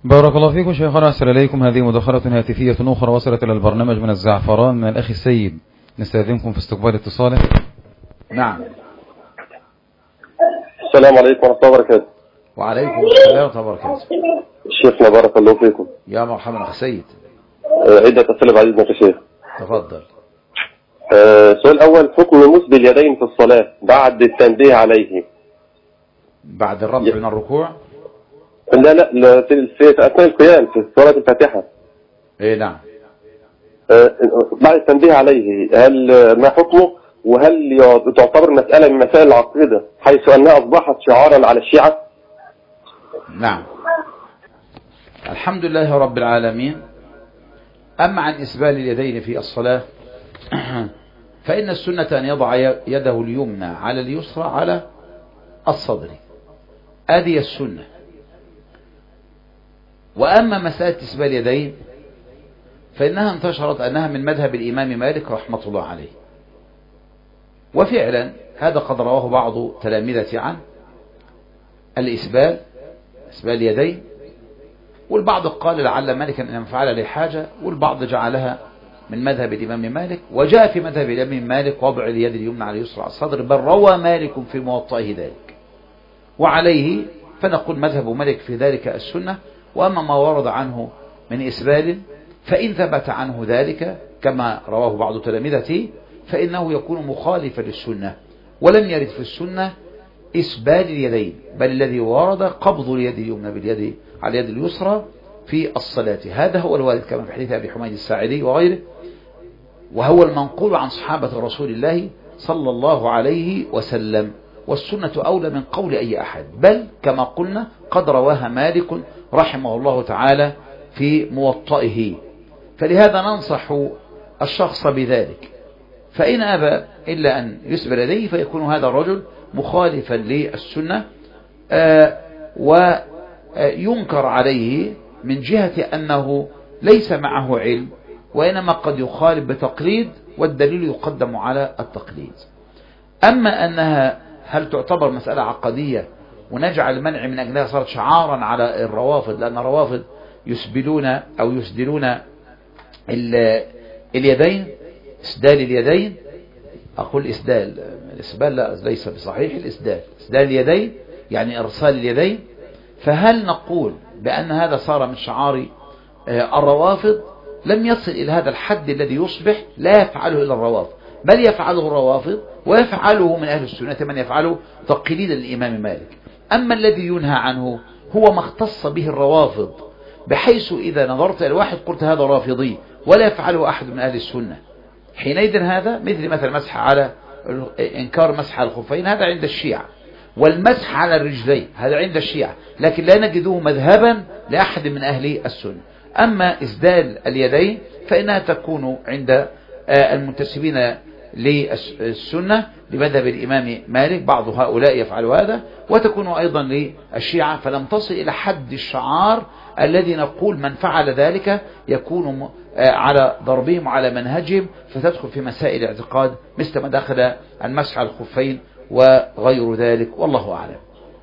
بارك الله فيكم شيخنا. أسأل إليكم هذه مداخلة هاتفية أخرى وصلت إلى البرنامج من الزعفران من الأخ السيد، نستأذنكم في استقبال اتصاله. نعم. السلام عليكم ورحمة الله وبركاته. وعليكم السلام ورحمة الله وبركاته. شيخنا بارك الله فيكم. يا مرحبا أخ سيد. عدة أسئلة بعد إذنك يا شيخ. تفضل. السؤال الأول: حكم مسد اليدين في الصلاة بعد التنبيه عليه. بعد الرفع من الركوع؟ لا في أثناء القيام في صلاة الفاتحة. إيه نعم. بعد التنبيه عليه هل ما حكمه؟ وهل تعتبر مسألة من مسائل العقيدة حيث أنها أصبحت شعارا على الشيعة؟ نعم. الحمد لله رب العالمين. أما عن إسبال اليدين في الصلاة فإن السنة أن يضع يده اليمنى على اليسرى على الصدر، هذه السنة. وأما مسألة إسبال اليدين فإنها انتشرت أنها من مذهب الإمام مالك رحمة الله عليه، وفعلا هذا قد رواه بعض تلامذة عن إسبال اليدين، والبعض قال لعل مالكا أن فعل لحاجة، والبعض جعلها من مذهب الإمام مالك. وجاء في مذهب الإمام مالك وضع اليد اليمنى على اليسرى على الصدر، بل روى مالك في موطئه ذلك، وعليه فنقول مذهب مالك في ذلك السنة. وأما ما ورد عنه من إسبال فإن ثبت عنه ذلك كما رواه بعض تلامذته فإنه يكون مخالفا للسنة، ولم يرد في السنة إسبال اليدين، بل الذي ورد قبض اليد اليمنى باليد على اليد اليسرى في الصلاة. هذا هو الوارد كما في حديث أبي حميد الساعدي وغيره، وهو المنقول عن صحابة رسول الله صلى الله عليه وسلم، والسنة أولى من قول أي أحد، بل كما قلنا قد رواها مالك رحمه الله تعالى في موطئه. فلهذا ننصح الشخص بذلك، فإن أبى إلا أن يسبل يديه فيكون هذا الرجل مخالفا للسنة، وينكر عليه من جهة أنه ليس معه علم، وإنما قد يخالف بتقليد، والدليل يقدم على التقليد. أما أنها هل تعتبر مسألة عقدية ونجعل المنع من أجلها صارت شعارا على الروافض، لأن الروافض يسبلون أو يسدلون اليدين، إسدال اليدين، أقول إسدال، الإسبال لا ليس بصحيح، الإسدال إسدال اليدين يعني إرسال اليدين. فهل نقول بأن هذا صار من شعار الروافض؟ لم يصل إلى هذا الحد الذي يصبح لا يفعله إلا الروافض، بل يفعله الروافض ويفعله من أهل السنة من يفعله تقليدا للإمام مالك. أما الذي ينهى عنه هو ما اختص به الروافض، بحيث إذا نظرت إلى واحد قلت هذا رافضي ولا يفعله أحد من أهل السنة، حينئذ هذا مثل مسح على إنكار مسح على الخفين، هذا عند الشيعة، والمسح على الرجلين هذا عند الشيعة، لكن لا نجده مذهبا لأحد من أهل السنة. أما إسدال اليدين فإنها تكون عند المنتسبين للسنة لمذهب الإمام مالك، بعض هؤلاء يفعل هذا، وتكون أيضا للشيعة، فلم تصل إلى حد الشعار الذي نقول من فعل ذلك يكون على ضربهم وعلى منهجهم، فتدخل في مسائل الاعتقاد مثل ما دخل المسح على الخفين وغير ذلك، والله أعلم.